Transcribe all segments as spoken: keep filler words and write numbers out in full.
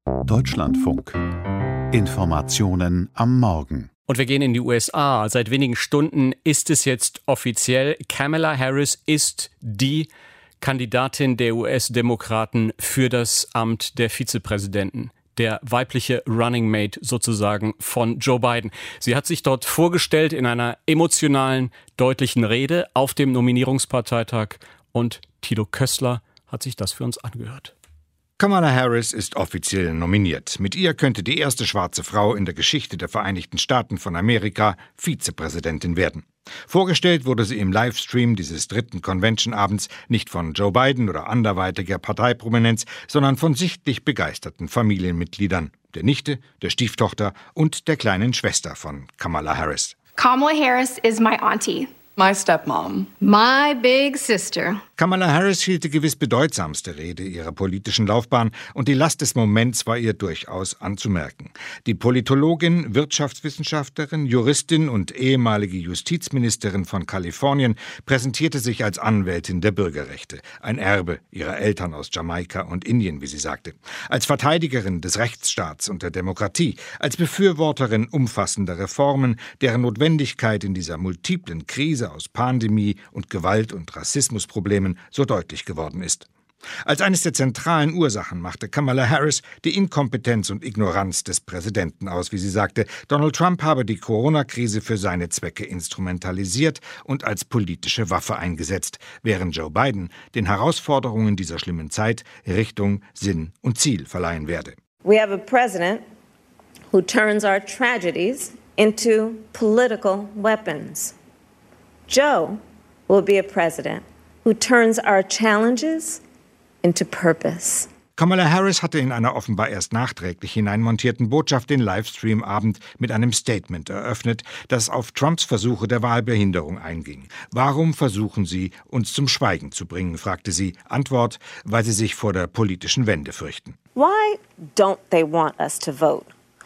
Deutschlandfunk. Informationen am Morgen. Und wir gehen in die U S A. Seit wenigen Stunden ist es jetzt offiziell. Kamala Harris ist die Kandidatin der U S-Demokraten für das Amt der Vizepräsidenten. Der weibliche Running Mate sozusagen von Joe Biden. Sie hat sich dort vorgestellt in einer emotionalen, deutlichen Rede auf dem Nominierungsparteitag. Und Thilo Kössler hat sich das für uns angehört. Kamala Harris ist offiziell nominiert. Mit ihr könnte die erste schwarze Frau in der Geschichte der Vereinigten Staaten von Amerika Vizepräsidentin werden. Vorgestellt wurde sie im Livestream dieses dritten Convention-Abends nicht von Joe Biden oder anderweitiger Parteiprominenz, sondern von sichtlich begeisterten Familienmitgliedern, der Nichte, der Stieftochter und der kleinen Schwester von Kamala Harris. Kamala Harris is my auntie. My stepmom. My big sister. Kamala Harris hielt die gewiss bedeutsamste Rede ihrer politischen Laufbahn und die Last des Moments war ihr durchaus anzumerken. Die Politologin, Wirtschaftswissenschaftlerin, Juristin und ehemalige Justizministerin von Kalifornien präsentierte sich als Anwältin der Bürgerrechte, ein Erbe ihrer Eltern aus Jamaika und Indien, wie sie sagte, als Verteidigerin des Rechtsstaats und der Demokratie, als Befürworterin umfassender Reformen, deren Notwendigkeit in dieser multiplen Krise aus Pandemie und Gewalt- und Rassismusproblemen so deutlich geworden ist. Als eines der zentralen Ursachen machte Kamala Harris die Inkompetenz und Ignoranz des Präsidenten aus, wie sie sagte. Donald Trump habe die Corona-Krise für seine Zwecke instrumentalisiert und als politische Waffe eingesetzt, während Joe Biden den Herausforderungen dieser schlimmen Zeit Richtung, Sinn und Ziel verleihen werde. We have a president who turns our tragedies into political weapons. Joe will be a president who turns our challenges into purpose. Kamala Harris hatte in einer offenbar erst nachträglich hineinmontierten Botschaft den Livestream-Abend mit einem Statement eröffnet, das auf Trumps Versuche der Wahlbehinderung einging. Warum versuchen Sie, uns zum Schweigen zu bringen, fragte sie. Antwort, weil sie sich vor der politischen Wende fürchten. Why don't they want us to vote?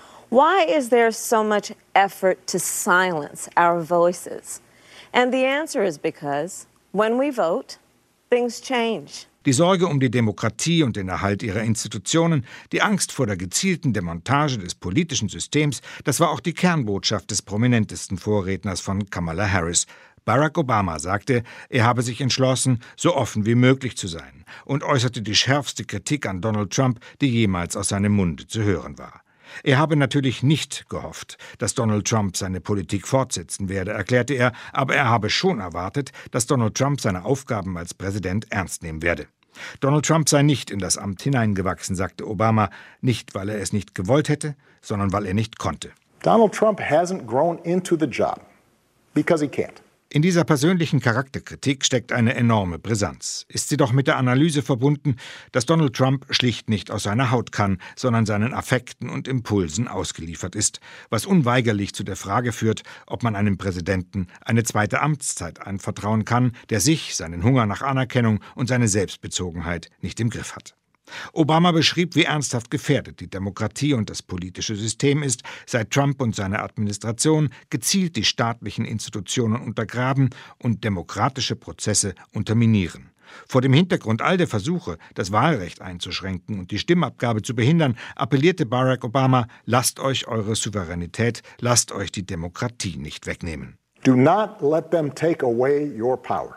Why is there so much effort to silence our voices? And the answer is because when we vote, things change. Die Sorge um die Demokratie und den Erhalt ihrer Institutionen, die Angst vor der gezielten Demontage des politischen Systems, das war auch die Kernbotschaft des prominentesten Vorredners von Kamala Harris. Barack Obama sagte, er habe sich entschlossen, so offen wie möglich zu sein und äußerte die schärfste Kritik an Donald Trump, die jemals aus seinem Munde zu hören war. Er habe natürlich nicht gehofft, dass Donald Trump seine Politik fortsetzen werde, erklärte er, aber er habe schon erwartet, dass Donald Trump seine Aufgaben als Präsident ernst nehmen werde. Donald Trump sei nicht in das Amt hineingewachsen, sagte Obama, nicht weil er es nicht gewollt hätte, sondern weil er nicht konnte. Donald Trump hasn't grown into the job because he can't. In dieser persönlichen Charakterkritik steckt eine enorme Brisanz. Ist sie doch mit der Analyse verbunden, dass Donald Trump schlicht nicht aus seiner Haut kann, sondern seinen Affekten und Impulsen ausgeliefert ist, was unweigerlich zu der Frage führt, ob man einem Präsidenten eine zweite Amtszeit anvertrauen kann, der sich, seinen Hunger nach Anerkennung und seine Selbstbezogenheit nicht im Griff hat. Obama beschrieb, wie ernsthaft gefährdet die Demokratie und das politische System ist, seit Trump und seine Administration gezielt die staatlichen Institutionen untergraben und demokratische Prozesse unterminieren. Vor dem Hintergrund all der Versuche, das Wahlrecht einzuschränken und die Stimmabgabe zu behindern, appellierte Barack Obama, lasst euch eure Souveränität, lasst euch die Demokratie nicht wegnehmen. Do not let them take away your power.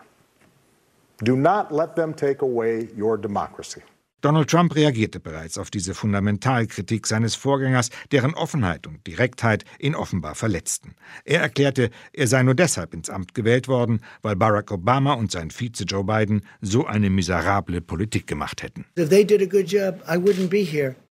Do not let them take away your democracy. Donald Trump reagierte bereits auf diese Fundamentalkritik seines Vorgängers, deren Offenheit und Direktheit ihn offenbar verletzten. Er erklärte, er sei nur deshalb ins Amt gewählt worden, weil Barack Obama und sein Vize Joe Biden so eine miserable Politik gemacht hätten. If they did a good job, I wouldn't be here.